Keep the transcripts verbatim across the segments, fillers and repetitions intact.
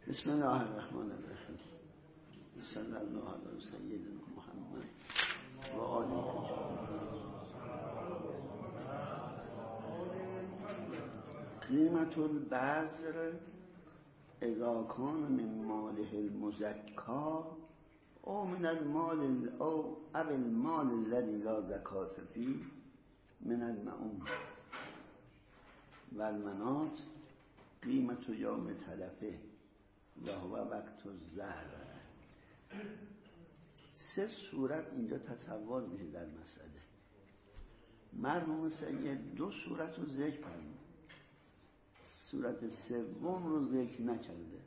بسم الله الرحمن الرحیم. صلی الله علی سیدنا محمد و آله. قیمت البذر اذا کان من ماله المزکا او من المال او اب المال الذي لا زکات فيه من المعون و المنات قیمت یوم تلفه و هو وقت الزهر. سه صورت اینجا تصور میشه در مسئله. مرحوم سید دو صورت رو ذکر فرمود، صورت سوم رو ذکر نکرده.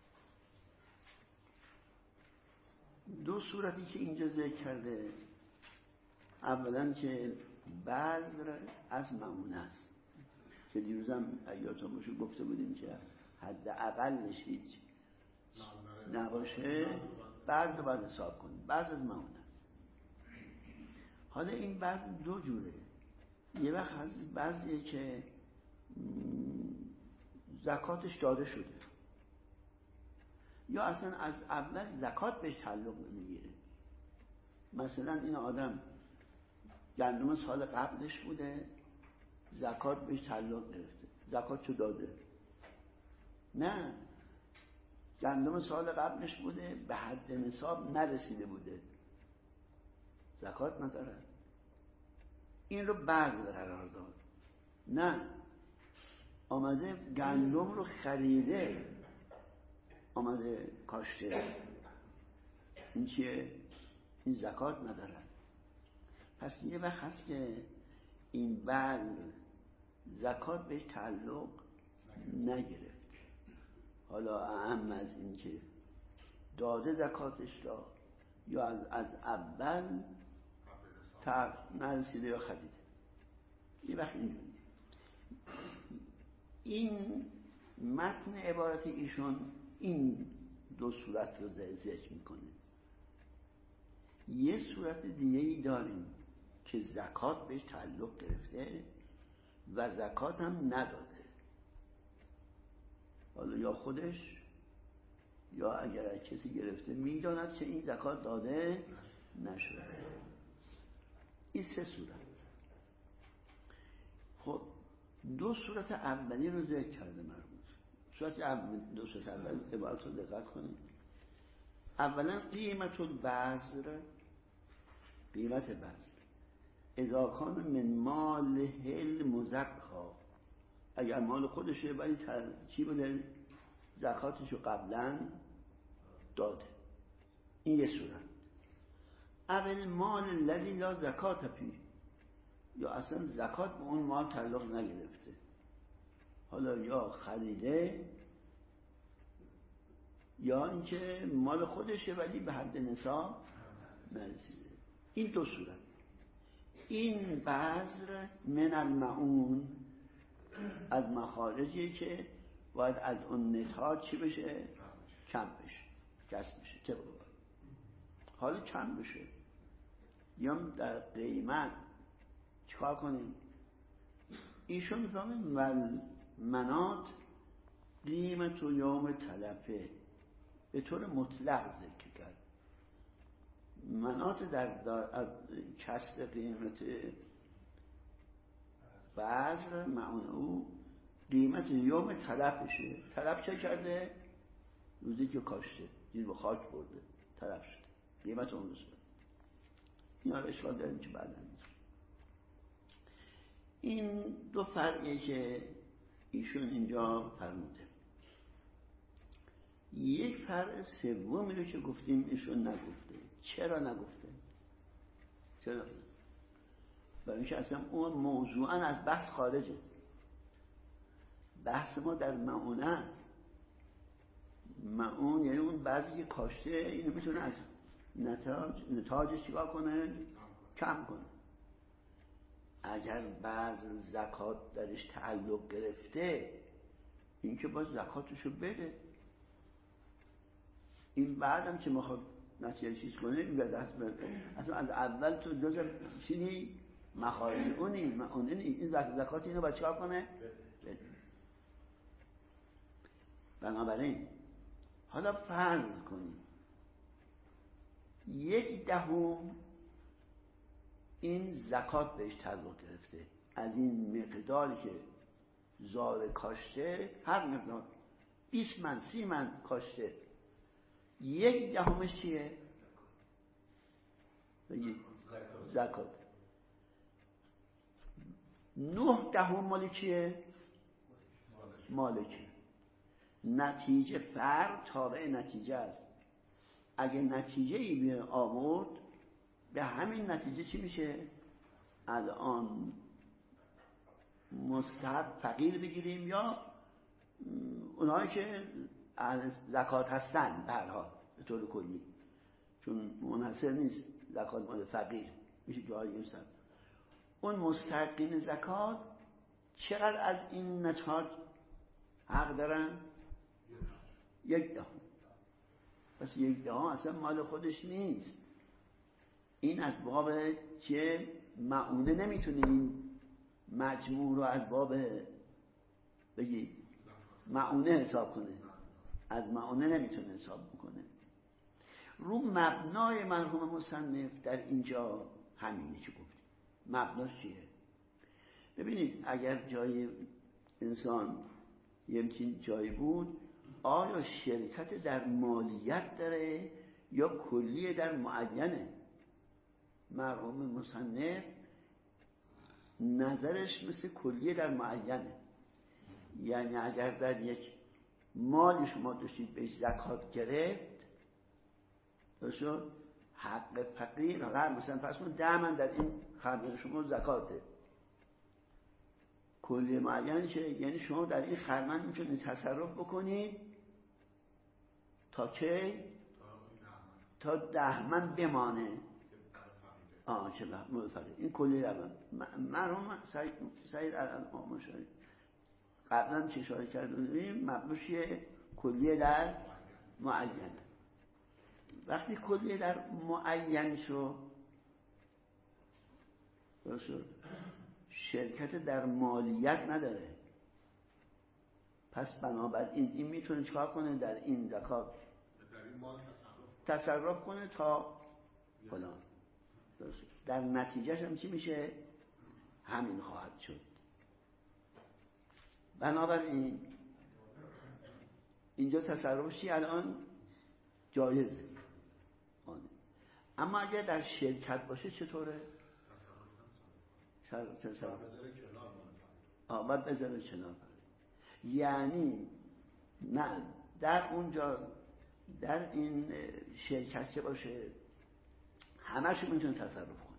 دو صورتی که اینجا ذکر کرده، اولا که بذر از معونه است که دیروزم ایاتون باشو گفته بودیم که حد اقلش هیچ نباشه، بعض رو باید حساب کنیم، بعض از معونه است. حالا این بعض دو جوره. یه وقت از بعضیه که زکاتش داده شده یا اصلا از اول زکات بهش تعلق نمیگیره. مثلا این آدم گندم سال قبلش بوده، زکات بهش تعلق گرفته، زکاتشو داده. نه، گندم سال قبلش بوده، به حد نصاب نرسیده بوده، زکات نداره، این رو بذر قرار داد. نه، آمده گندم رو خریده، آمده کاشته، این چیه؟ این زکات نداره. پس یه وقت هست که این بذر زکات بهش تعلق نگرفت. حالا اهم از این که داده زکاتش داد یا از, از اول تا نرسیده یا خریده. یه وقت اینجوری. این متن عبارت ایشون این دو صورت رو ذکر میکنه. یه صورت دیگه ای داریم که زکات بهش تعلق گرفته و زکات هم نداده. حالا یا خودش یا اگر کسی گرفته میداند که این زکات داده نشده. این سه صورت. خب دو صورت اولی رو ذکر کرده مرموز. صورت اول، دو صورت اولی عبارت رو دقت کنید. اولا قیمت البذر، قیمت بذر اذا کان من مال المزکا، اگر مال خودشه ولی چی بوده؟ زکاتشو قبلا داده. این یه صورت. اول مال الذی لا زکات فیه، یا اصلا زکات به اون مال تعلق نگرفته، حالا یا خریده یا اینکه مال خودشه ولی به حد نصاب نرسیده. این دو صورت. این بذر من المعون، از مخارجی که باید از اون نتاج چی بشه؟ کم بشه، کسب بشه، طبق باید. حالا کم بشه یا در قیمت چیکار کنیم؟ ایشون میفهمید ول منات قیمت و یوم تلفه، به طور مطلق ذکر کرد. منات در, در کسب قیمت بذر معون او قیمت یوم تلفشه. تلف چه کرده؟ روزی که کاشته، زیر به خاک برده، تلف شده، قیمت اون روز. این ها اشکال داریم که بعد این دو فرقی که ایشون اینجا فرموده. یک فرق سومی رو که گفتیم ایشون نگفته. چرا نگفته؟ چرا؟ برای اینکه اصلا اون موضوعا از بحث خارجه. بحث ما در معونه است. معون یعنی اون بعضی که کاشته اینو میتونه از نتاج نتاجش چیکار کنه؟ کم کنه. اگر بعض زکات درش تعلق گرفته، این که باز زکاتشو بده. این بعدم که میخواد نتیجه چیز کنه میگه دست بده. اصلا از اول تو جز چینی مخارج اونی اونی این زکات اینو باید چیکار کنه؟ بده. بنابراین حالا فرض کنیم یک دهم این زکات بهش تعلق گرفته، از این مقداری که زار کاشته، هر مقدار بیست من سی من کاشته، یک دهمش چیه؟ زکات. نه دهم مال کیه؟ مالکه. نتیجه فرق تابع نتیجه است. اگه نتیجه ای بیه آورد، به همین نتیجه چی میشه؟ الان مستحب فقیر بگیریم یا اونایی که اهل زکات هستن به هر حال به طور کلی، چون منحصر نیست زکات مال فقیر، میشه جایی انسان. اون مستحقین زکات چقدر از این نچارج حق دارن؟ یک دهم. پس یک دهم اصلا مال خودش نیست. این از باب چه معونه نمیتونه این مجموع رو از باب بگی معونه حساب کنه، از معونه نمیتونه حساب بکنه. رو مبنای مرحوم مصنف در اینجا همینه که گفتیم. مبناش چیه؟ ببینید اگر جای انسان یه همچین جایی بود، آیا شرکت در مالیت داره یا کلیه در معینه؟ مرحوم مصنف نظرش مثل کلیه در معینه. یعنی اگر در یک مال شما داشتید بهش زکات گرفت، درست حق فقیر غیر مثلا فرض کن ده من در این خرمن شما زکاته، کلیه معین چه؟ یعنی شما در این خرمن میتونید تصرف بکنید تا که تا ده من بمانه. آه چه موفقه این کلی روان. مرحوم سعید سعید الان آموزشی قبلا چه اشاره کردیم، مبنوشیه کلیه در معین. وقتی کلیه در معین شو درست شرکت در مالیت نداره، پس بنابراین این میتونه چکار کنه؟ در این زکات در این مال تصرف, تصرف کنه تا فلان. در نتیجهش هم چی میشه؟ همین خواهد شد. بنابراین اینجا تصرفشی الان جایزه. اما اگر در شرکت باشه چطوره؟ تصرف آه باید بذاره کنار. یعنی نه در اونجا در این شرکت که باشه همه‌شو میتونه تصرف کنه.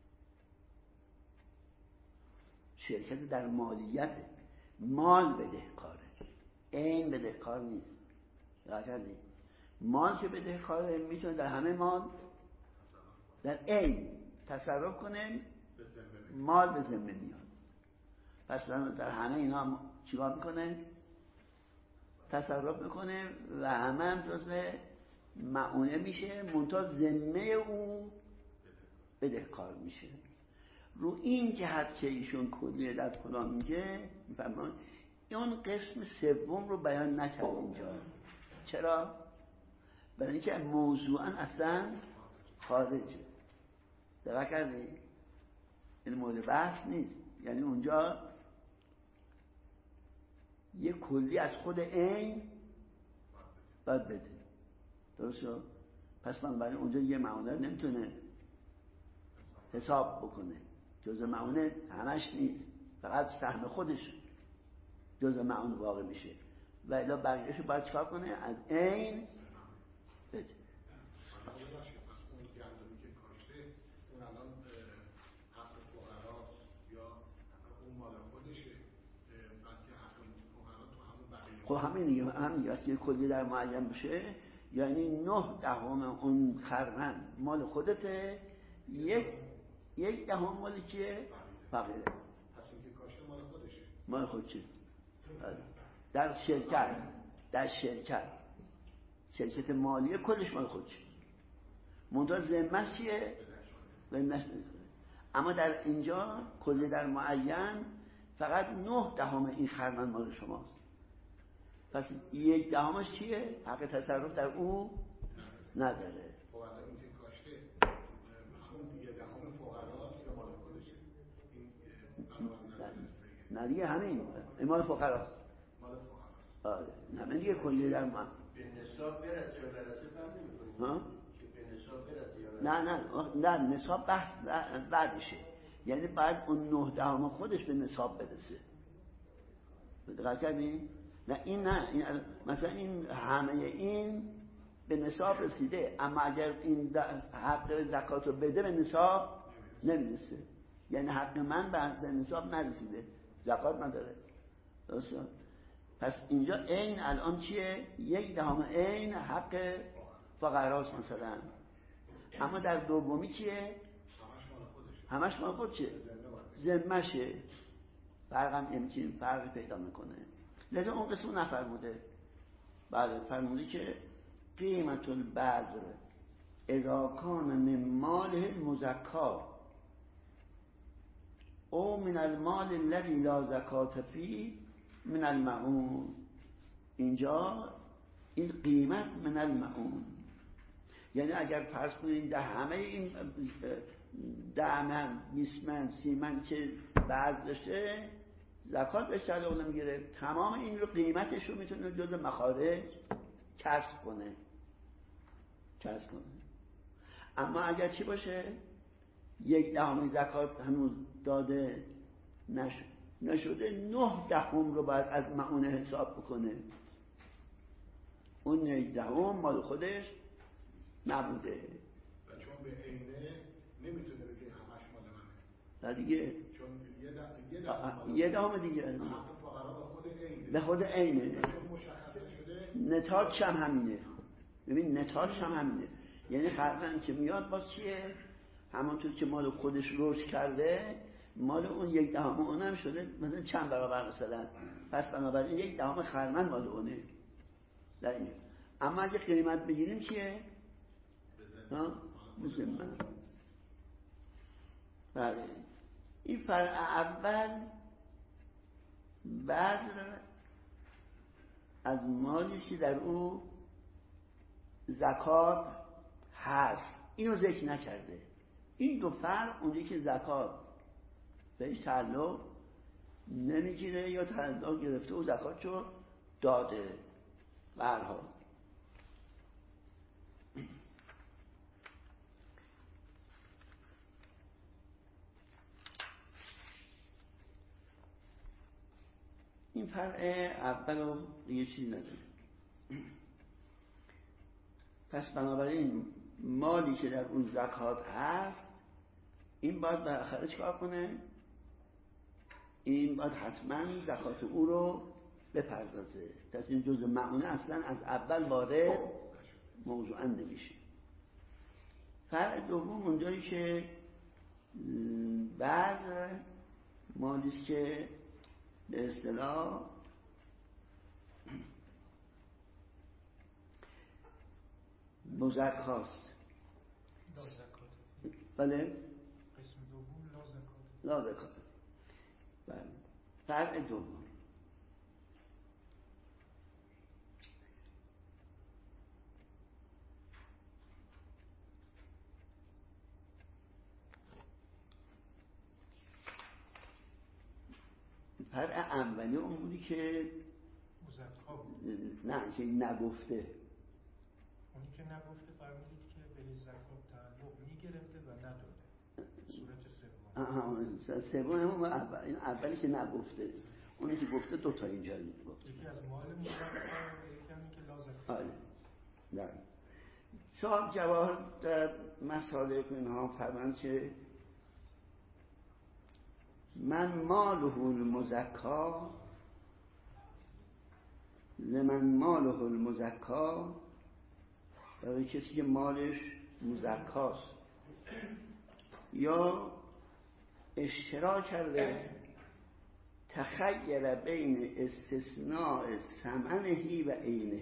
شرکت در مالیت مال بدهکاره، این بدهکار نیست. راجعی مال که بدهکاره میتونه در همه مال در این تصرف کنه، مال به ذمه میاد. پس در همه اینا چیکار میکنه؟ تصرف میکنه و همه هم جزء معونه میشه، منتها ذمه او بدهکار میشه. رو این جهت که ایشون کلیه در فلان میگه، میفهمون اون قسم سوم رو بیان نکرد اینجا. چرا؟ برای اینکه موضوعا اصلا خارجه. دقیق کردی؟ این مورد بحث نیست. یعنی اونجا یه کلی از خود این باید بده. درست شد؟ پس من برای اونجا یه معونه نمیتونه حساب بکنه. جزء معونه همش نیست، فقط سهم خودش جزء معونه واقع میشه و الا بقیه‌شو باید چکار کنه؟ از این بده. خب همین دیگه، همین وقتی کلی در معین بشه یعنی نه دهم اون خرمن مال خودته، یک یک دهم مال کیه؟ فقیره. پس اینکه کاشته مال خودشه. مال خودشه. در شرکت در شرکت شرکت مالیه کلش مال خودشه. منتها ذمه چیه؟ ذمه‌اش نمی‌کنه. اما در اینجا کلی در معین فقط نه دهم این خرمن مال شماست. پس یک دهمش چیه؟ حق تصرف در او نداره. خب الان این که کاشته همون یک دهم فقراست یا مال خودشه؟ این نه دیگه همین مال فقراست. مال فقراست. آره همین دیگه کلی در ما به نصاب برسه یا برسه فرق نمی‌کنه. ها؟ که به نصاب برسه یا برسه. نه نه نه نصاب بحث بعدشه. یعنی بعد اون نه دهم خودش به نصاب برسه. دقت کردین؟ نه این نه این مثلا این همه این به نصاب رسیده، اما اگر این حق زکات رو بده به نصاب نمیرسه. یعنی حق من به نصاب نرسیده، زکات نداره. درسته؟ پس اینجا عین الان چیه؟ یک دهم عین حق فقراست مثلا. اما در دومی چیه؟ همش مال خودشه، ذمشه. فرقم امچین فرق پیدا میکنه. لذا اون قسم نفرموده. بله فرموده که قیمت البذر اذا کان من ماله المزکا او من المال الذي لا زکات فیه من المعون. اینجا این قیمت من المعون، یعنی اگر فرض کنید در همه این ده من بیست من سی من که بعد داشته زکات بهش تعلق نمیگیره، تمام این رو قیمتش رو میتونه جز مخارج کسب کنه کسب کنه. اما اگر چی باشه؟ یک دهم زکات هنوز داده نشد نشده، نه دهم رو باید از معونه حساب بکنه. اون یک دهم مال خودش نبوده و چون به عینه نمیتونه بگه همش مال منه. نه دیگه چون یه دهم یه دهم دیگه حق فقرا به خود عینه به خود عینه. چون مشخص شده نتاج هم همینه. ببین نتاج هم همینه، یعنی خرقن که میاد باز چیه؟ همانطور که مال خودش رشد کرده مال اون یک دهم اونم شده مثلا چند برابر مثلا. پس بنابراین یک دهم خرمن مال اونه در این. اما اگه قیمت بگیریم چیه؟ ها؟ بزنم بله. این فرع اول بذر از مالی که در او زکات هست اینو ذکر نکرده. این دو فرق اونجایی که زکات بهش تعلق نمیگیره یا تعلق گرفته و زکاتشو داده. به هر حال این فرق اول رو دیگه چیزی نداره. پس بنابراین مالی که در اون زکات هست این باید بالاخره چیکار کنه؟ این باید حتما زکات او رو بپردازه. پس این جزء معونه اصلا از اول وارد موضوعا نمیشه. فرق دوم اونجایی که بعض مالیست که به اصطلاح مزکاست. لا زکات. بله؟ قسم دوم لا زکات. لا زکات. بله. فرق دوم فرق اولی اون بودی که مزکا بود. نه که نگفته. اونی که نگفته فرمودید که به زکات تعلق میگرفته و نداده. صورت سوم. آها سوم همون اول. این اولی که نگفته. اونی که گفته دو تا اینجا گفت. یکی از مال مزکا یکی هم که لا زکات. آره. نه. صاحب جواهر در مسائل اینها فرمان که من ماله المزکا لمن ماله المزکا، برای کسی که مالش مزکاست یا اشتراک کرده تخیر بین استثناء ثمنهی و عینه،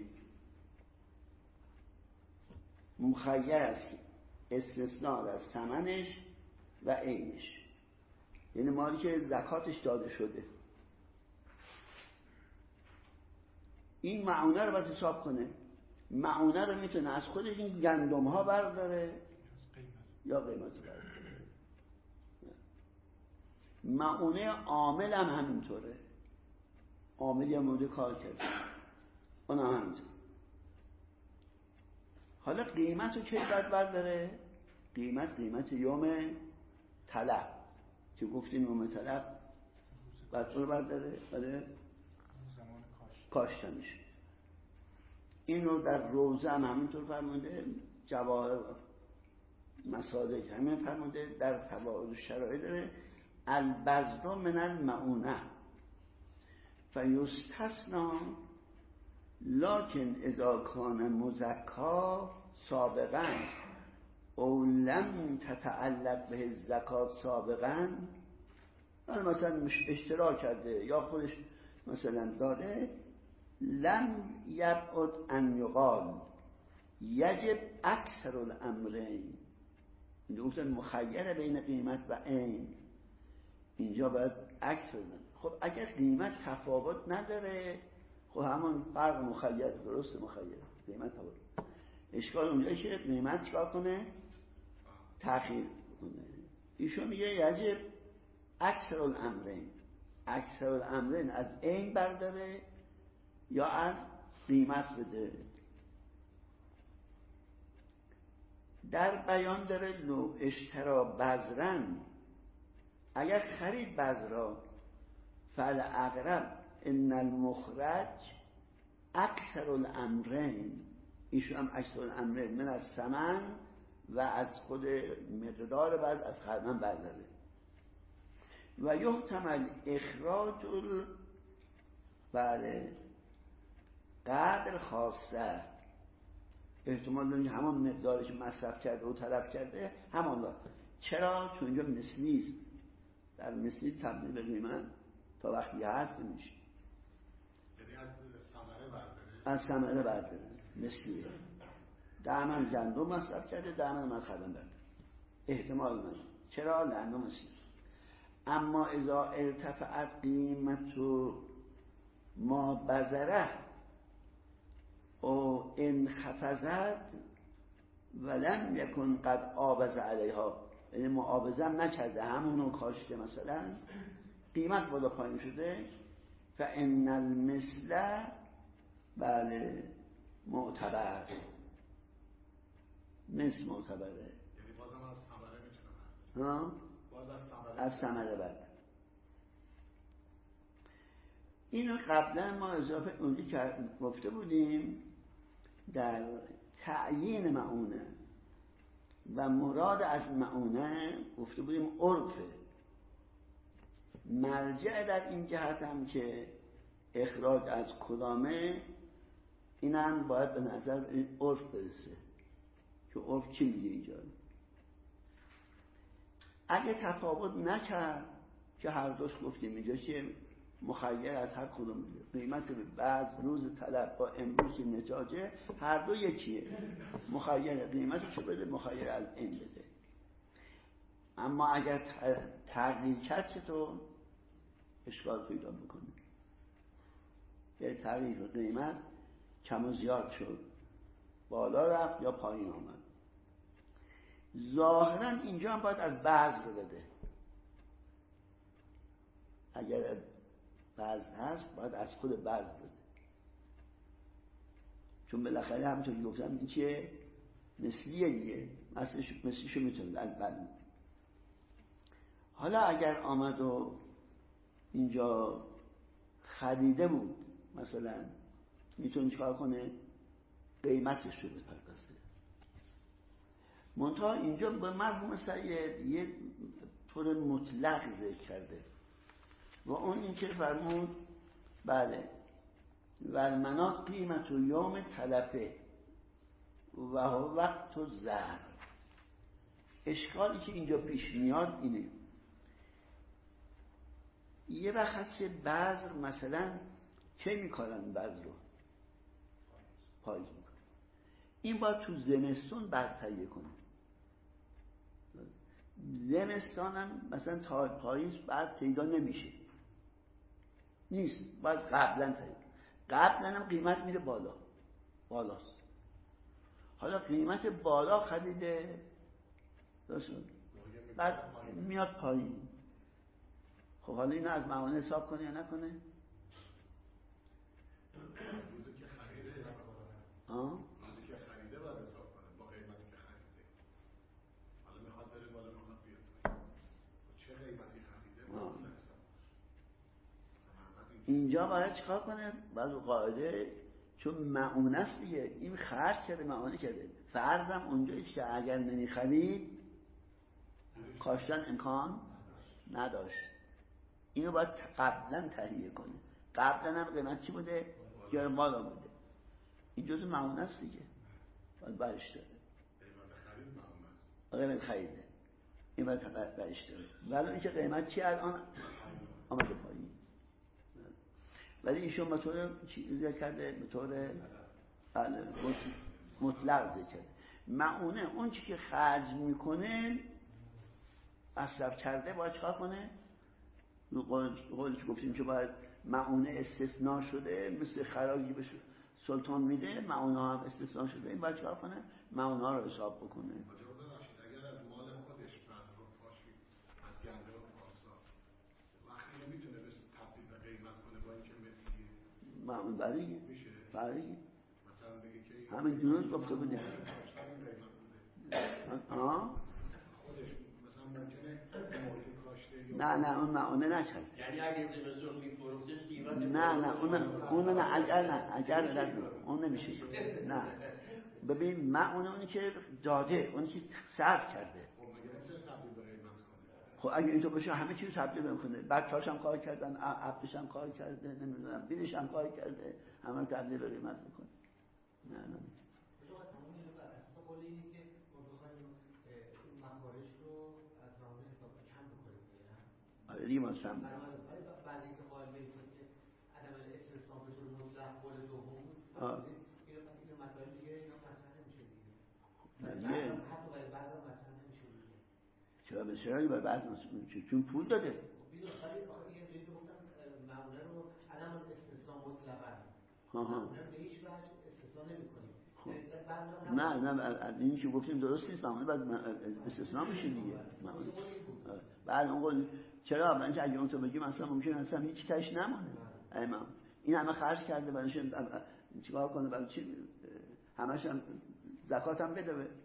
مخیر است استثناء در ثمنش و عینش، یعنی مالی که زکاتش داده شده این معونه رو باید حساب کنه. معونه رو میتونه از خودش این گندم ها برداره یا قیمت رو برداره. معونه عامل هم همینطوره. عامل یا مورد کار کرده اون هم همینطور. حالا قیمت رو کی باید برداره؟ قیمت قیمت یوم طلب که گفتیم یوم طلب باید رو برداره برای کاشتنش. این رو در روزه هم همینطور فرمونده، جواهر مصادق همین فرمونده، در فوائد شرایط داره البذر من المعونه فیستثنی لکن اذا کان مزکا سابقا او لم تتعلق به زکات سابقا، مثلا اشتراک کرده یا خودش مثلا داده، لم یبعد ان یقال یجب اکثر الامرین. اینجا گفتن مخیر بین قیمت و عین، اینجا باید اکثر. خب اگر قیمت تفاوت نداره خب همون فرق مخیر، درست مخیر قیمت تفاوت. اشکال اونجایی که قیمت چکار کنه؟ تأخیر کنه. ایشون میگه یجب اکثر الامرین، اکثر الامرین از عین برداره یا از قیمت بده. در بیان داره لو اشترا بذرن، اگر خرید بذرا فعل اقرب ان المخرج اکثر الامرین، ایشون هم اکثر الامرین من از ثمن و از خود مقدار بعد از خرمن برداره. و یحتمل اخراج ال بله قدر خاصه، احتمال داریم همون مقدارش مصرف کرده و طلب کرده همان دار. چرا؟ چون اینجا مثلی است، در مثلی تبدیل به قیمت تا وقتی هست نمیشه، یعنی از ثمره برداره، از ثمره برداره مثلیه. دائما گندم مصرف کرده، دائما من خرمن برداره، احتمال من. چرا؟ لأنه مثلی. اما اذا ارتفعت قیمت ما بذره او انخفضت ولم یکن قد آبز علیها، یعنی معاوضه هم نکرده، همونو کاشته، مثلا قیمت بالا پایین شده، فان المثل بله معتبر، مثل معتبره، یعنی بازم از ثمره میتونه ها باز از ثمره از ثمره برداره. اینو قبلا ما اضافه اونجا که گفته بودیم در تعیین معونه و مراد از معونه گفته بودیم عرفه. مرجع در این جهت هم که اخراج از کدامه، اینم باید به نظر عرف برسه که عرف چی میگه اینجا. اگه تفاوت نکرد که هر دوش گفتیم اینجا که مخیر از هر کدوم قیمت بعد روز طلب با امروز نتاجه هر دو یکیه، مخیر قیمتشو بده، مخیر از این بده. اما اگر تغییر کرد چطور؟ اشکال پیدا میکنه. یه تغییر قیمت کم و زیاد شد، بالا رفت یا پایین آمد. ظاهرا اینجا هم باید از بذر بده. اگر بذر هست باید از خود بذر بده، چون بالاخره همونطور که گفتم این چیه؟ مثلیه دیگه، مثلیشو میتونه از بذر. حالا اگر آمد و اینجا خریده بود مثلا، میتونه چیکار کنه؟ قیمتش رو بپردازه. منتها اینجا به مفهوم سید یه طور مطلق ذکر کرده و اون این که فرمود بله و المنات قیمت و یوم تلفه و وقت و زر. اشکالی که اینجا پیش میاد اینه، یه وقت هست که بذر مثلا چه میکنن؟ بذر رو پاییز میکنن، این باید تو زمستون بذر تهیه کنه. زمستان هم مثلا تا پاییز بذر پیدا نمیشه، نیست، باید قبلا تهیه. قبلا هم قیمت میره بالا، بالاست. حالا قیمت بالا خریده درست بعد میاد پایین. خب حالا اینو از معاونه حساب کنه یا نکنه؟ روزی که خریده آه؟ روزی که خریده باید حساب کنه با قیمتی که خریده. حالا میخواد بره بالا میخواد بیاد چه قیمتی خریده آه. باید اینجا باید چیکار کنه؟ باید قاعده چون معونه است دیگه، این خرج کرده معونه کرده، فرضم اونجاییست که اگر نمیخرید کاشتن امکان نداشت. اینو باید قبلا تهیه کنه. قبلا هم قیمت چی بوده؟ گرم بالا بوده. این جزء معونه است دیگه، باید برش داره. قیمت خریده این باید برش داره. ولی اینکه قیمت چی الان آمده پایین. ولی ایشون به طور چی ذکر کرده؟ به طور مطلق ذکر کرده. معونه اون چی که خرج میکنه مصرف کرده باید چکار کنه؟ قولی که گفتیم که باید معونه استثناء شده، مثل خراجی به سلطان میده، معونه هم استثناء شده، این باید چکار کنه؟ معونه ها رو حساب بکنه. اگر از مال خودش بذر و پاشی از گنده و پارسا وقتی نمیتونه بس تبدیل به قیمت کنه با اینکه مثلی معونه برای میشه برای مثلا بگه که همین درست گفته بودیم آه خودش مثلا ممکنه موقعی کاشته نه نه اون معونه نکرد. یعنی اگه زمستون میفروختش قیمت نه نه اون اون نه اگر نه اگر نه اون نمیشه. نه ببین معونه اونی که داده، اونی که صرف کرده. خب مگه نمیتونه تبدیل به قیمت کنه؟ خب اگه اینطور باشه همه چیز تبدیل بکنه. بچه‌هاش هم کار کردن، عبدش هم کار کرده، نمیدونم دیدش هم کار کرده، همه تبدیل به قیمت میکنه. نه نه آره دیگه مثلا بعضی که قائل به که عدم استثناء به طور مطلق قول دوم بود اینو پس این مسائل دیگه اینا مطرح نمیشه دیگه حتی برای بعضا مطرح نمیشه دیگه. چرا بسیاری برای بعض مسئول چون پول داده ولی آخه دیگه اینجوری گفتم معموله رو عدم استثناء مطلقا معموله رو به هیچ وجه استثناء نمی‌کنیم. نه نه از این که گفتیم درست نیست، معموله بعد استثناء میشه دیگه. بعد اون قول چرا؟ من که اگه اون تو بگیم اصلا ممکنه اصلا هیچ تاش نمونه. امام این همه خرج کرده برایش چیکار کنه؟ برای چی همش هم زکات هم بده؟ نه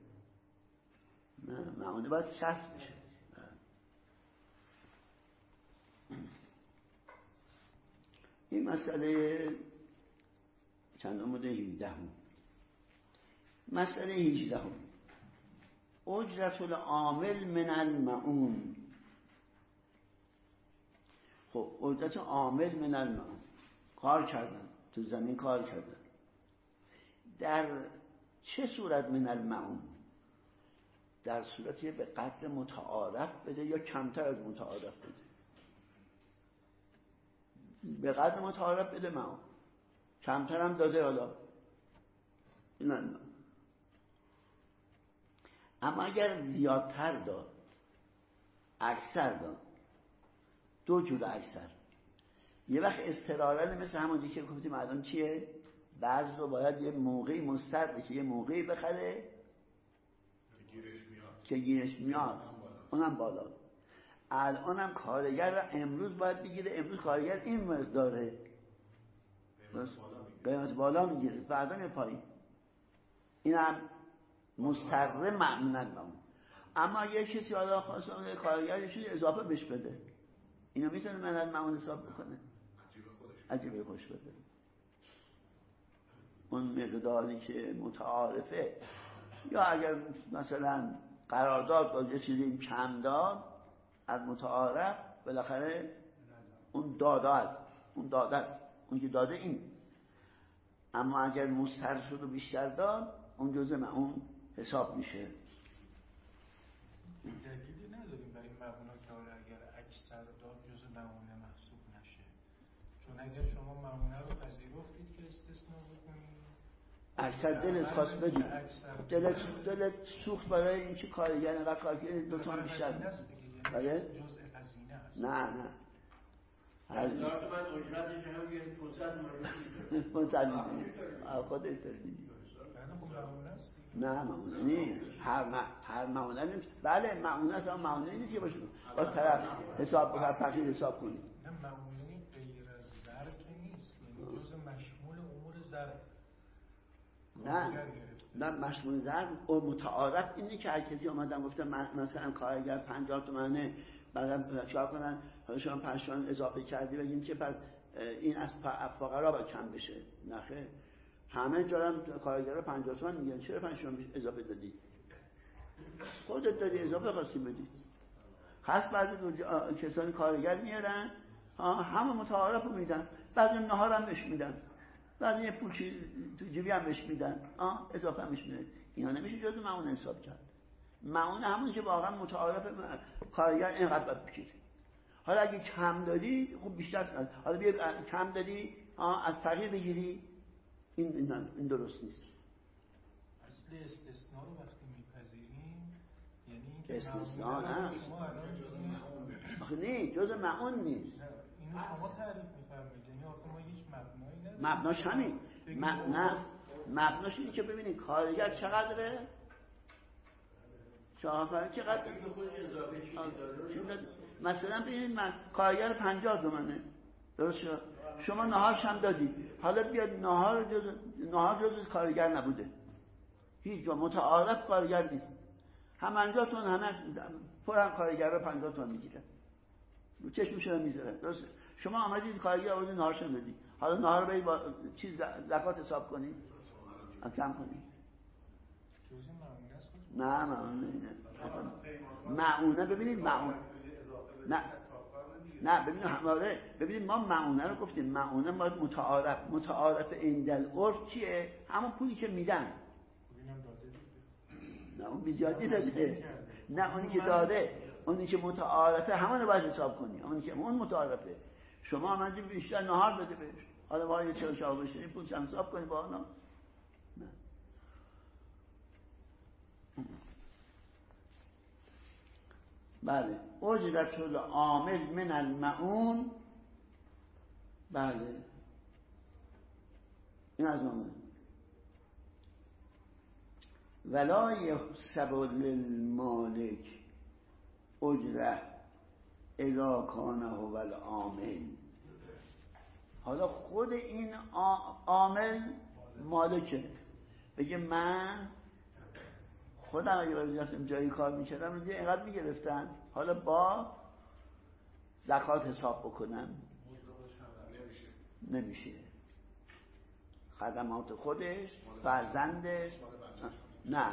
معونه باید شصت بشه. این مسئله چند آمده هجده هم. مسئله هجده هم اجرت العامل من المعون. خب اجرت عامل من المعون، کار کردن تو زمین کار کردن در چه صورت من المعون؟ در صورتی به قدر متعارف بده یا کمتر از متعارف بده؟ به قدر متعارف بده معون، کمتر هم داده حالا نه نه. اما اگر زیادتر داد، اکثر داد، دو جور اکثر. یه وقت استرارل مثل همون که گفتیم الان چیه؟ بعض رو باید یه موقعی مسترده که یه موقعی بخره که گیرش میاد، اونم بالا. الانم کارگر رو امروز باید بگیره، امروز کارگر این مقداره قیمت بالا میگیره، فردا میاد پایین. اینم مستره معمولا معمول. اما یه کسی حالا خواسته کارگرش اضافه بش بده، اینو میتونه من معمول حساب بکنه، عجیبه خوش بده. اون مقداری که متعارفه، یا اگر مثلا قرارداد با یه چیزی کم داد از متعارف، بالاخره اون داده است، اون داده است، اون که داده این. اما اگر مستر شد و بیشتر داد، اون جزء معون حساب میشه. دلیلی نداریم برای معمولا که اگر اکثر داد جزء معونه محسوب نشه، چون اگر شما معمونه رو پذیرفتید که استثناء بکنید، اکثر دلت خواست بدید، دلت دلت سوخت برای اینکه کارگر اینقدر کار کنید دو تا بیشتر. بله؟ جزء هزینه هست. نه نه هزار تومن اجرتش هم یه پانصد تومن پانصد میلیون خودش داری. نه معونه نیست. هر م... هر معونه نیست. بله معونه است اما معونه نیست که باشه با طرف حساب بکنه فقیر حساب کنی. نه معونه غیر از زر که نیست، یعنی جزء مشمول امور زر. نه نه مشمول زر و متعارف اینه که هر کسی اومدن گفتن مثلا کارگر پنجاه تومنه بعدم چیکار کنن حالا شما پنج تومن اضافه کردی بگیم که پس این از فقرا باید کم بشه. نه خیر، همه جا کارگرها پنجاه تومن میگن چرا پنج تومن اضافه دادی؟ خودت دادی اضافه خواستی بدی. خاص بعضی کسانی کارگر میارن همه متعارف رو میدن، بعضی نهار هم بهش میدن، بعضی یه پولچی تو جیبی هم بهش میدن، اضافه هم بهش میدن. اینا نمیشه جزو معون حساب کرد. معون همون که واقعا متعارف کارگر اینقدر باید بکشه. حالا اگه کم دادی خب بیشتر، حالا بیا کم دادی از فقیر بگیری، این این, این درست نیست. اصل استثناء رو وقتی میپذیریم یعنی اینکه استثناء نه شما الان آخه نه جزء معون نیست. اینو شما تعریف می‌فرمایید، یعنی آخه ما هیچ مبنایی نداریم. مبناش همین م... نه مبناش اینه که ببینید کارگر چقدره، شاهکار چقدر مثلا ببینید من کارگر پنجاه تومنه درست شد، شما نهارش هم دادی، حالا بیاد نهار جز نهار جز کارگر نبوده، هیچ جا متعارف کارگر نیست، هم پنجاه تومن همه پر هم کارگر رو پنجاه تومن میگیره، رو چشمش رو میذاره. درست شما آمدید کارگر آوردی نهارش هم دادی، حالا نهار رو برید با چیز زکات حساب کنی کم کنی. نه معونه معونه ببینید معونه نه نه ببینید هماره ببینید ما معونه رو گفتیم، معونه باید متعارف متعارف عند العرف چیه؟ همون پولی که میدن. نه اون بیزیادی داده، نه اونی که داده، اونی که متعارفه همون رو باید حساب کنی، اونی که اون متعارفه. شما آمدید بیشتر نهار بده بهش، حالا ما یه چهار شاه بشین پول چند حساب کنی با اونا. نه بله اجرت العامل من المعون. بله این از اون ولا یحسب للمالک اجره اذا کان هو العامل. حالا خود این عامل مالکه، بگه من خودم اگه برای جایی کار میکردم روزی اینقدر میگرفتن، حالا با زکات حساب بکنم نمیشه. خدمات خودش، فرزندش، نه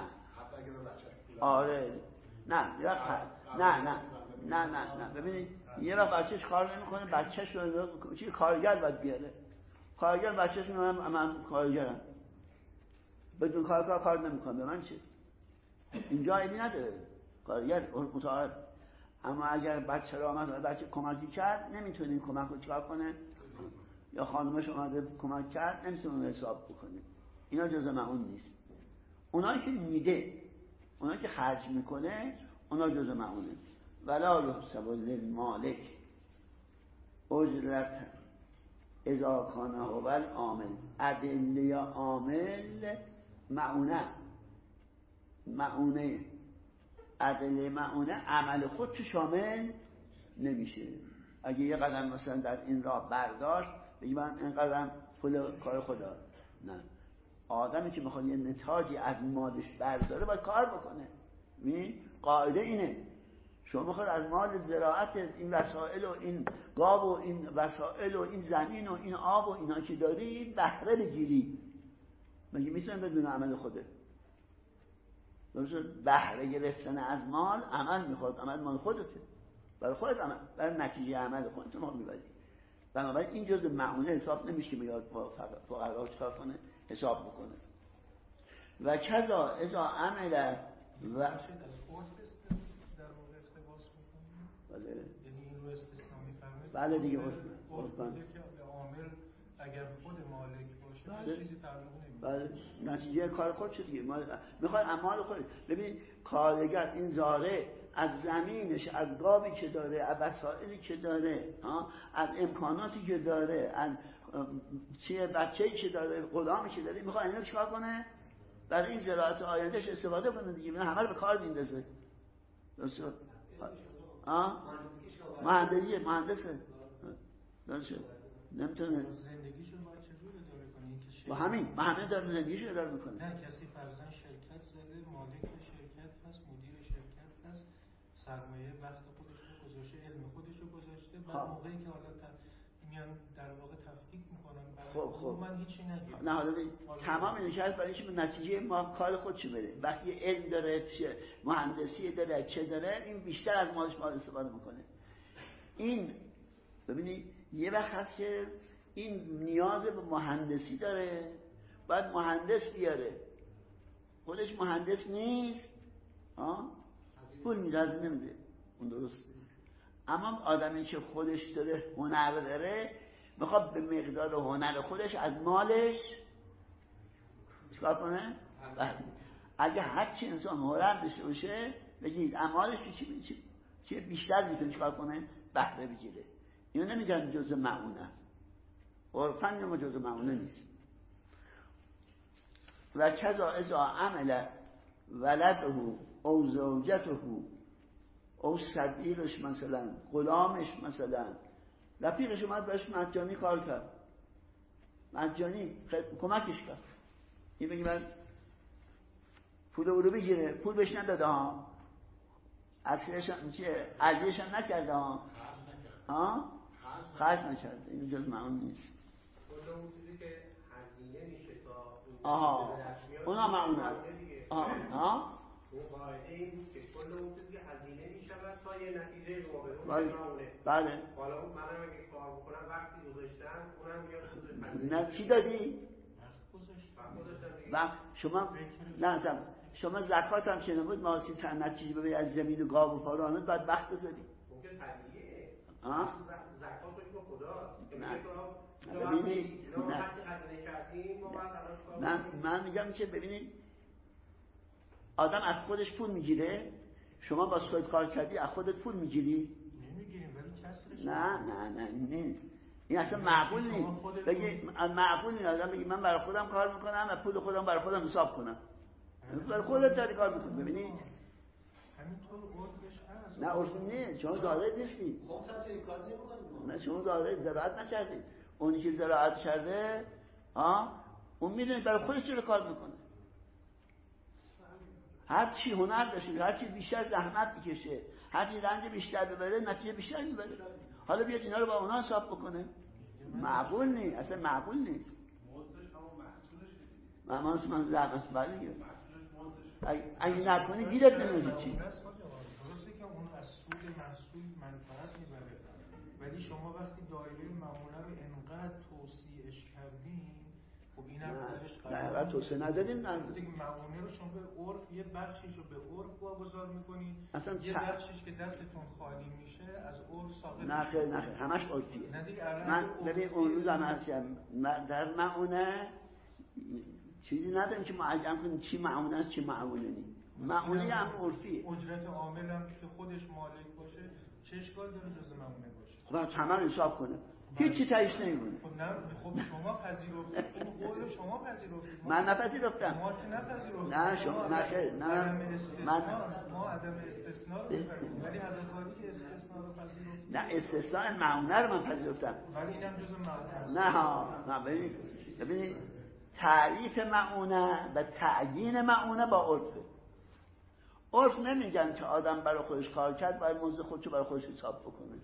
آره نه یا خ... نه نه نه نه نه ببینید یه وقت بچهش کار نمیکنه، بچهش رو چی کارگر باید بیاره، کارگر بچهش میگه من من کارگرم، بدون کارگر کار نمیکنه، به من چه؟ اینجا عیبی نداره کارگر متعارف. اما اگر بچه را آمد بچه کمکی کرد نمیتونه این کمک رو چکار کنه، یا خانمش آمده کمک کرد نمیتونه حساب بکنه، اینا جزء معون نیست. اونایی که میده، اونایی که خرج میکنه، اونا جزء معونه. ولا یحسب للمالک اجرت اذا کان هو العامل. ادله عامل معونه معونه ادله معونه عمل خود چه شامل نمیشه. اگه یه قدم مثلا در این راه برداشت بگی من این قدم پول کار خدا، نه، آدمی که میخواد یه نتاجی از مالش برداره باید کار بکنه. می قاعده اینه، شما میخواد از مال زراعت این وسایل و این گاو و این وسایل و این زمین و این آب و اینا که داری بهره بگیری، مگه میتونه بدون عمل خوده؟ درست بهره گرفتن از مال عمل میخواد، عمل مال خودته، برای خودت عمل، برای نتیجه عمل خودت ما میبری. بنابراین این جزء معونه حساب نمیشه، میاد فقرا چکار کنه حساب بکنه. و کذا اذا عمل و از عرف در واقع اقتباس میکنیم. بله یعنی این رو استثناء میفرمایید. بله دیگه عرف میگه که عامل اگر خود مالک باشه بله. چیزی تعلق نمیکنه. بله نتیجه کار خود چه دیگه، ما میخواد اعمال خود. ببین کارگر این زاره از زمینش، از گاوی که داره، از وسایلی که داره، از امکاناتی که داره، از چیه بچه‌ای که داره، غلامی که داره، میخواد اینو چیکار کنه؟ برای این زراعت آیندهش استفاده کنه دیگه. اینا همه رو به کار میندازه. درسته؟ ها؟ مهندسی، مهندسه. درسته؟ نمیتونه زندگیشو باید چجوری اداره کنه؟ با همین با همین داره زندگیشو اداره میکنه. نه کسی فرضاً شرکت زده، مالک شرکت هست، مدیر شرکت هست، سرمایه وقت خودش رو گذاشته، علم خودش رو گذاشته، بعد موقعی که حالا میان در واقع تفکیک میکنن برای خب من هیچی نگیرم. نه حالا تمام این شرط برای اینکه به نتیجه ما کار خودش بره. وقتی علم داره، مهندسی داره، چه داره، این بیشتر از مالش مال استفاده میکنه. این ببینید یه وقت هست که این نیاز به مهندسی داره، باید مهندس بیاره، خودش مهندس نیست، ها پول میده از نمیده، اون درسته. اما آدمی که خودش داره هنر داره، میخواد به مقدار هنر خودش از مالش چیکار کنه؟ اگه هر چی انسان هنر داشته باشه بگید اموالش چی چی چی بیشتر میتونه چیکار کنه؟ بهره بگیره. اینو نمیگن جزء معونه است، عرفاً ما جزء معونه نیست. و کذا اذا عمل ولده او زوجته او صدیقش مثلا، غلامش مثلا، رفیقش اومد بهش مجانی کار کرد، مجانی کمکش کرد، این بگی من پول او رو بگیره، پول بهش نداده ها، اصلش هم چیه، عجیش هم نکرده ها، ها خرج نکرده، این جز معون نیست. اون چیزی که هزینه میشه تا آها اونا معونه. آها ها اون قاعده این که کل اون چیزی که هزینه میشود تا یه نتیجه رو به اون بله. معونه. بله. حالا منم اگه کار بکنم وقتی گذاشتم اونم میاد نه چی دادی؟ و شما نه شما زکات هم چنین بود، ماسی تن نتیجه ببری از زمین و گاو و فارانت باید وقت بذاری. ممکن طبیعیه. ها؟ زکات رو خداست. نه. ببینید نه. من من میگم که ببینید آدم از خودش پول میگیره، شما با خودت کار کردی از خودت پول میگیری؟ نمیگیریم ولی کسرش نه نه نه نیست. این اصلا معقول نیست. بگی معقول نیست آدم بگی من برای خودم کار میکنم و پول خودم برای خودم حساب کنم. برای خودت داری کار میکنی. ببینید همینطور عرفش هست. نه عرف نیست، شما زاهد نیستی. خمسم چنین کار نمی‌کنه. نه شما زاهد زراعت نکردی. اونی که زراعت کرده ها اون میدونه برای خودش چه کار میکنه. هر چی هنر داشته، هر چی بیشتر زحمت بکشه، هر چی رنج بیشتر ببره، نتیجه بیشتر میبره. حالا بیاد اینا رو با اونا حساب بکنه. معقول نیست، اصلا معقول نیست. مزدش همون محصولش دیگه. مامانس من زحمت بله. اگه نکنی گیرت نمیاد چی. درسته که اون از سود محصول منفعت میبره، ولی شما وقتی دایره معموله رو انقدر توسیعش کردین، خب اینم درش قرار نه نه توسعه ندادین. نه دیگه معموله رو شما به عرف یه بخشیش رو به عرف واگذار میکنین، یه ت... بخشیش که دستتون خالی میشه از عرف ساقط نه خیر نه خیر همش عرفیه. من ببین اون روز هم هستم در معونه چیزی نداریم که معجم کنیم چی معونه است چی معونه نیست. معونه هم عرفیه. اجرت عامل هم که خودش مالک باشه چه اشکال داره جز معونه باشه؟ خب همه رو حساب کنه هیچی تایش نمیمونه. خب نه خب شما پذیرفتید، اون قول شما پذیرفتید، من نپذیرفتم. ما که نپذیرفتیم. نه شما نه خیر نه من ما عدم استثناء رو می‌پذیریم ولی حضرت عالی که استثناء رو پذیرفتید. نه استثناء معونه رو من پذیرفتم ولی اینم جز معونه. نه ها نه ببینید ببینید تعریف معونه و تعیین معونه با عرفه. عرف نمیگن که آدم برای خودش کار کرد باید موضوع خودشو برای خودش حساب بکنه.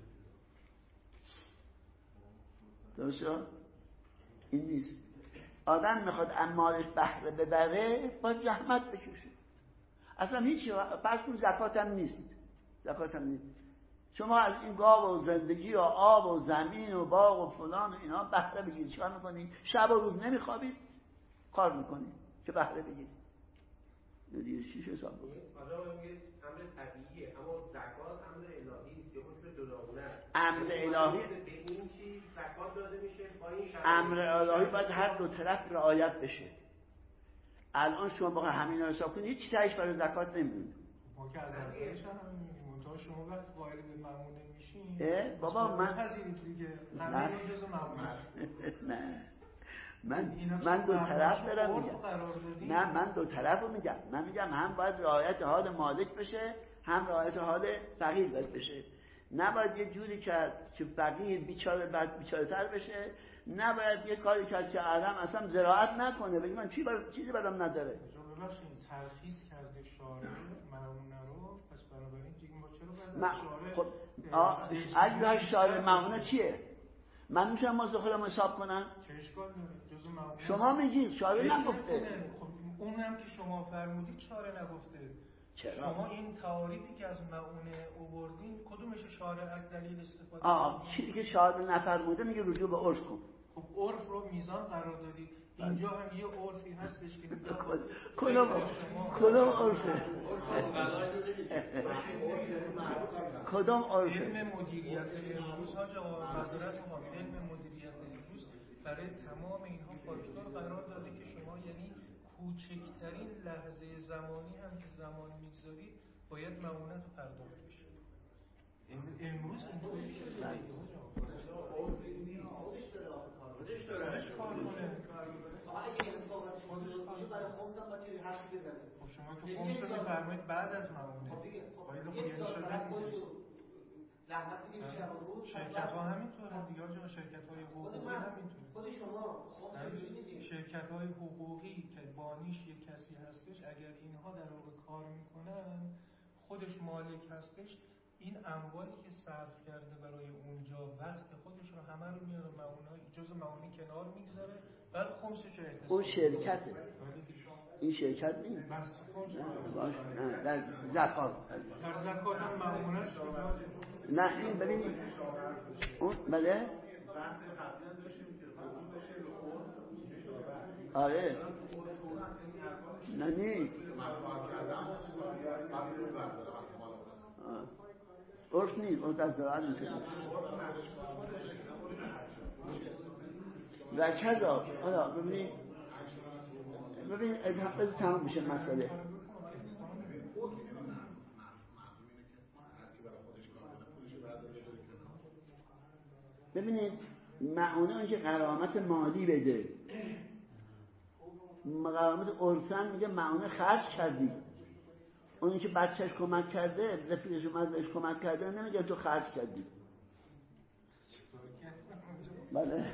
درسته؟ این نیست. آدم میخواد اموالش بهره ببره باید زحمت بکشه. اصلا هیچی پس اون زکات هم نیست. زکات هم نیست. شما از این گاو و زندگی و آب و زمین و باغ و فلان و اینا بهره بگیرید. چیکار میکنید؟ شب و روز نمیخوابید کار میکنید که بهره بگیرید. دیگه چیش حساب بکنید؟ آجا میگه امر طبیعیه اما زکات امر الهی است یا مثل جداگونه است. امر الهی به این چیز زکات داده میشه با این شرایط. امر الهی باید هر دو طرف رعایت بشه. الان شما با همین رو حساب کنید هیچ تایش برای زکات نمیدونید. ما که از اولش هم آقا شما وقت قائل به معونه میشین بابا من پذیرید دیگه همه رو جزء معونه نه من من دو طرف دارم میگم نه من دو طرف رو میگم من میگم هم باید رعایت حال مالک بشه هم رعایت حال فقیر باید بشه نباید یه جوری کرد که فقیر بیچاره بعد بیچاره تر بشه نباید یه کاری کرد که آدم اصلا زراعت نکنه بگی من چی بر... چیزی برام نداره ببخشید ترخیص کرده شارع معونه رو پس بنابراین دیگه ما چرا باید شارع خب اگه شارع معونه چیه من میتونم واسه خودم حساب کنم چه اشکال داره جزء معونه شما میگید شارع نگفته خب اونم که شما فرمودید شارع نگفته چرا؟ شما این تعاریفی که از معونه آوردین کدومش شارع از دلیل استفاده آه چیزی که شارع نفرموده میگه رجوع به عرف کن خب عرف رو میزان قرار دادید اینجا هم یه عرفی هستش که میگه کدوم کدوم عرفه کدوم عرفه علم مدیریت امروز ها جواب معذرت میخوام علم مدیریت امروز برای تمام اینها فاکتور قرار داده که شما یعنی کوچکترین لحظه زمانی هم که زمان میگذارید باید معونه رو پرداخت بشه امروز اینطوری شده خودش داره آخه کار خودش داره کار کنه اگه این صحبت خودش باشه برای خمس هم باید حرف بزنه خب شما که خمس رو میفرمایید بعد از معونه خب دیگه خب یک سال طرف خودشو زحمت میگه شب و روز شرکت ها همینطوره دیگه جا شرکت های حقوقی همینطوره خود شما خمس میدید شرکت های حقوقی که بانیش یک کسی هستش اگر اینها در واقع کار میکنن خودش مالک هستش این اموالی که صرف کرده برای اونجا وقت خودش رو همه رو میاره معونه جزء معونه کنار میگذاره بعد خمسش رو احتساب اون شرکته این شرکت نیست نه در زکات در زکات هم معونه نه این ببینید اون بله آره نه نیست عرف نیست عرف از زراعت میتونه و کذا حالا ببینید ببینید از تمام میشه مسئله ببینید معونه اون که غرامت مالی بده غرامت عرفن میگه معونه خرج کردی اونی که بچهش کمک کرده رفیقش اومد بهش کمک کرده نمیگه تو خرج کردی بله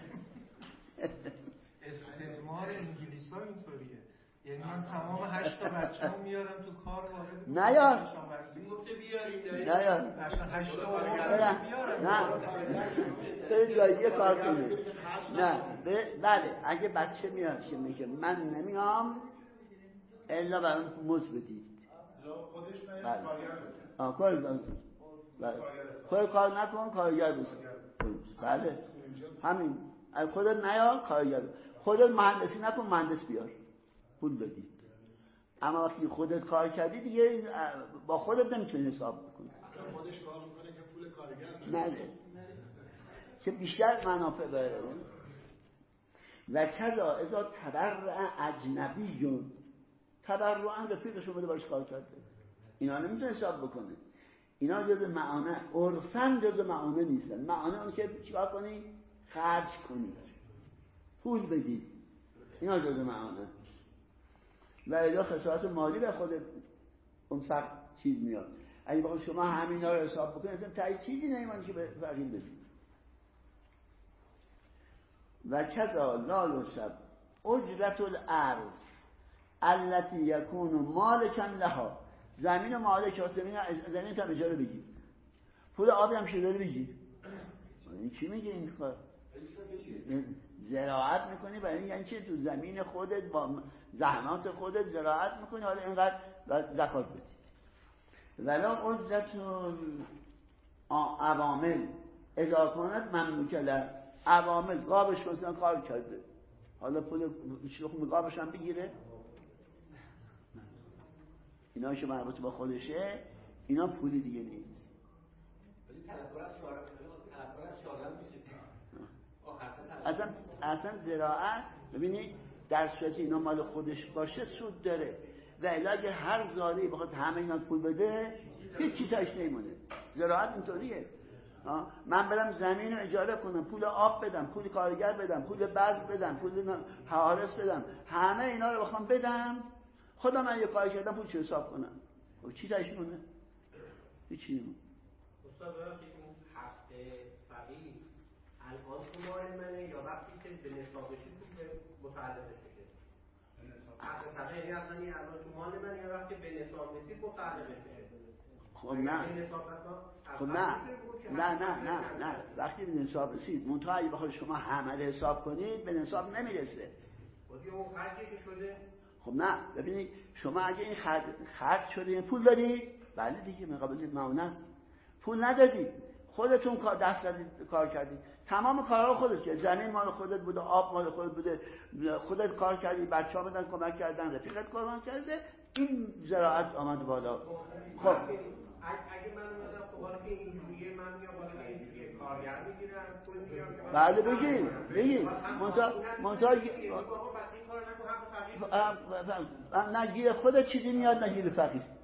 استعمار انگلیس ها اینطوریه یعنی من تمام هشت تا بچه هم میارم تو کار وارد نیار گفته بیاریم نیار هشت تا بیارم نه به جایی کار کنه نه بله اگه بچه میاد که میگه من نمیام الا برام مزد بدید خودش نه بله. کارگر آه کار بله خود کار نکن کارگر بسید بله همین از خودت نیا کارگر خودت مهندسی نکن مهندس بیار پول بدید اما وقتی خودت کار کردی دیگه با خودت نمیتونی حساب بکنی خودش کار میکنه که پول کارگر نه که بیشتر منافع داره و کذا اذا تبرع اجنبیون تبرعا رفیقش اومده باش کار کرده اینا نمیتونه حساب بکنه اینا جز معانه عرفن جز معانه نیستن معانه اون که چیکار کنی خرج کنی پول بدی اینا جز معانه و الا خسارت مالی به خود اون فقر چیز میاد اگه بخواد شما همینا رو حساب بکنید اصلا تایی چیزی نمیمونه که به فقیر بدید و کذا لا یحسب اجرت الارض التي یکون مالکا لها زمین مالک زمین زمین تا اجاره بگیر پول آبی هم شده بگیر این چی میگه این کار زراعت میکنی برای یعنی چی تو زمین خودت با زحمات خودت زراعت میکنی حالا اینقدر زکات بدی ولا اجرت عوامل اذا کانت مملوکه عوامل قابش مثلا کار کرده حالا پول شخم قابش هم بگیره اینا که مربوط با خودشه اینا پولی دیگه نیست ولی طلبکار از شارع طلبکار از شارع میشه اصلا اصلا زراعت ببینید در صورتی اینا مال خودش باشه سود داره و الا اگه هر زاری بخواد همه اینا پول بده هیچ چیز تاش نمیمونه. زراعت اینطوریه. من برم زمین رو اجاره کنم، پول آب بدم، پول کارگر بدم، پول بذر بدم، پول حوارث بدم، همه اینا رو بخوام بدم، خودم من یه کار کردم پول چه حساب کنم؟ خب چی تاش مونه؟ هیچی نمونه. استاد وقتی اون حق فقیر الان تو مال منه یا وقتی که به نصاب بشید پول متعلقش بشه؟ حق فقیر یعنی اصلا این الان تو مال منه یا وقتی به نصاب رسید متعلقش بشه؟ خب نه خب نه نه نه نه نه وقتی به نصاب رسید منتها اگه بخواید شما همه حساب کنید به نصاب نمیرسه. خودی اون خرجی که شده؟ خب نه ببینید شما اگه این خرج خرج شده این پول دارید بله دیگه مقابل معاونت پول ندادید خودتون کار دست زدید کار کردید تمام کارا خودت که زمین مال خودت بوده آب مال خودت بوده خودت کار کردی بچه‌ها بدن کمک کردن رفیقت کار کرده این زراعت آمد بالا. خب اگه من اومدم خب حالا که اینجوریه من میام بالا اینجوریه کارگر میگیرم پول میگیرم بله بگید بگید منتها منتها نه گیر خودت چیزی میاد نه گیر فقیر.